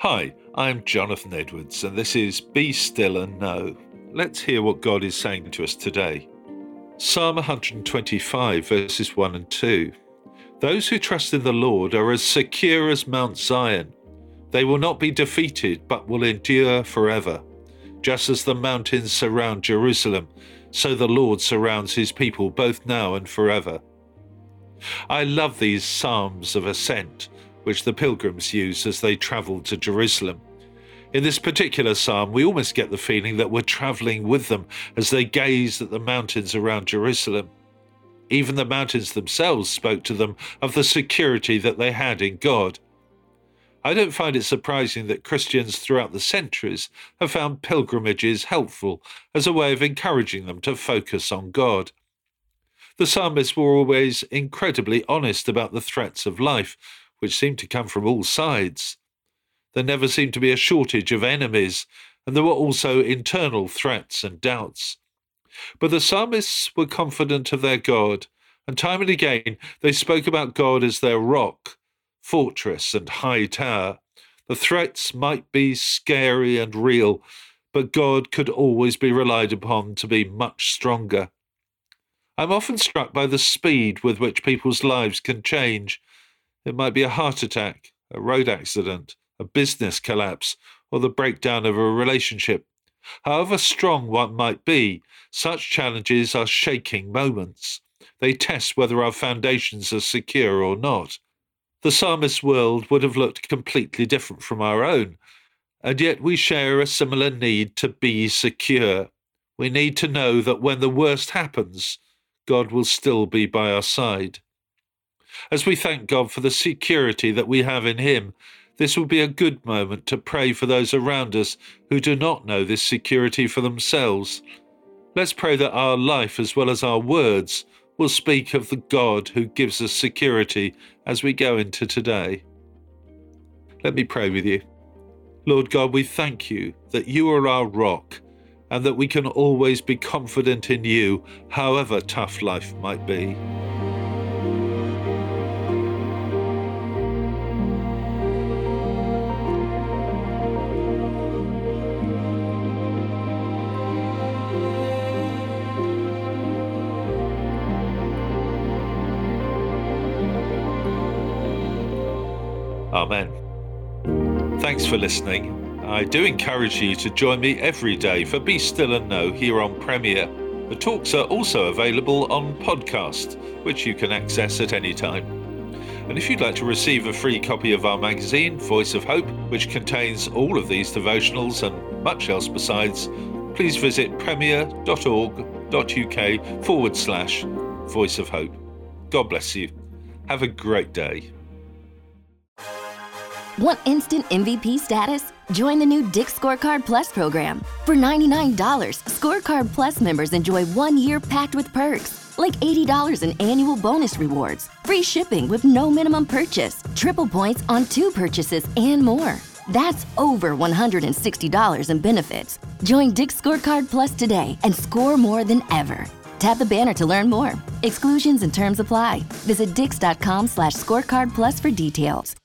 Hi, I'm Jonathan Edwards, and this is Be Still and Know. Let's hear what God is saying to us today. Psalm 125, verses 1 and 2. Those who trust in the Lord are as secure as Mount Zion. They will not be defeated, but will endure forever. Just as the mountains surround Jerusalem, so the Lord surrounds his people both now and forever. I love these psalms of ascent, which the pilgrims use as they travel to Jerusalem. In this particular psalm, we almost get the feeling that we're traveling with them as they gazed at the mountains around Jerusalem. Even the mountains themselves spoke to them of the security that they had in God. I don't find it surprising that Christians throughout the centuries have found pilgrimages helpful as a way of encouraging them to focus on God. The psalmists were always incredibly honest about the threats of life, which seemed to come from all sides. There never seemed to be a shortage of enemies, and there were also internal threats and doubts. But the psalmists were confident of their God, and time and again they spoke about God as their rock, fortress, and high tower. The threats might be scary and real, but God could always be relied upon to be much stronger. I'm often struck by the speed with which people's lives can change. It might be a heart attack, a road accident, a business collapse, or the breakdown of a relationship. However strong one might be, such challenges are shaking moments. They test whether our foundations are secure or not. The psalmist's world would have looked completely different from our own, and yet we share a similar need to be secure. We need to know that when the worst happens, God will still be by our side. As we thank God for the security that we have in him, this will be a good moment to pray for those around us who do not know this security for themselves. Let's pray that our life as well as our words will speak of the God who gives us security as we go into today. Let me pray with you. Lord God, we thank you that you are our rock and that we can always be confident in you, however tough life might be. Amen. Thanks for listening. I do encourage you to join me every day for Be Still and Know here on Premier. The talks are also available on podcast, which you can access at any time. And if you'd like to receive a free copy of our magazine, Voice of Hope, which contains all of these devotionals and much else besides, please visit premier.org.uk/Voice of Hope. God bless you. Have a great day. Want instant MVP status? Join the new Dick's Scorecard Plus program. For $99, Scorecard Plus members enjoy 1 year packed with perks, like $80 in annual bonus rewards, free shipping with no minimum purchase, triple points on 2 purchases, and more. That's over $160 in benefits. Join Dick's Scorecard Plus today and score more than ever. Tap the banner to learn more. Exclusions and terms apply. Visit dix.com/scorecardplus for details.